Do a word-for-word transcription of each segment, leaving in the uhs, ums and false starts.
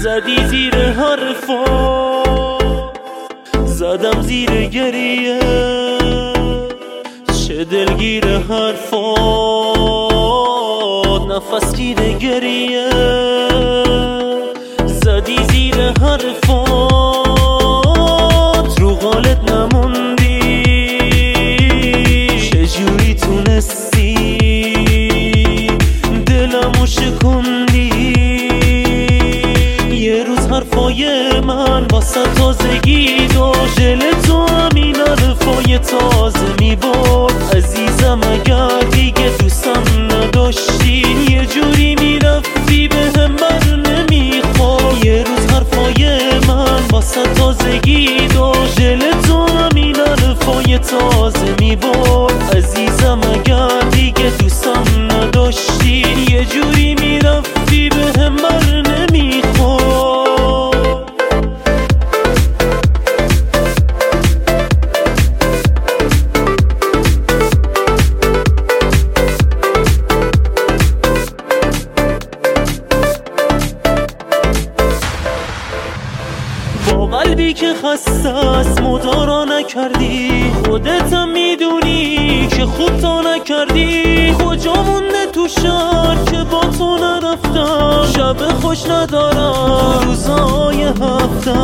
زدی زیر حرفا، زدم زیر گریه، چه دلگیر حرفات، نفس گیر گریه. زدی زیر حرفات، رو قالت نموندی، چجوری تونستی دلمو شکندی؟ یه روز حرفای من واسه تازگی داشت، دل تو همین حرفای تازه میبرد. عزیزم اگر دیگه دوستم نداشتی، یه جوری میرفتی به هم بر نمیخورد. یه روز حرفای من واسه تازگی داشت، دل تو همین حرفای تازه میبرد. عزیزم اگر دیگه دوستم نداشتی، یه جوری میرفتی به هم بر نمیخورد. با قلبی که خسته است مدارا نکردی، خودتم میدونی که خوب تا نکردی. کجا مونده تو شهر که با تو نرفتم، شب خوش ندارم روزای هفته.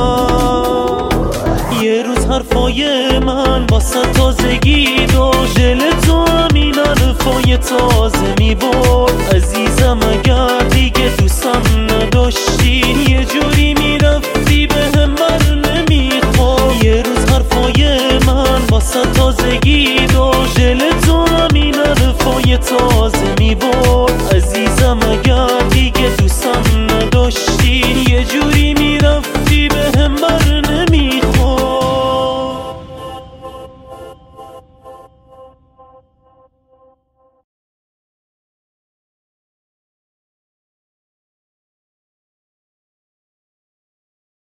یه روز حرفای من واسه تازگی داشت، دل تو همین حرفای تازه میبرد. عزیزم اگر دیگه دوستم نداشتی، یه جوری میرفتی به هم بر نمیخورد. یه روز حرفای من واسه تازگی داشت، دل تو همین حرفای تازه میبرد. عزیزم اگر دیگه دوستم نداشتی، یه جوری می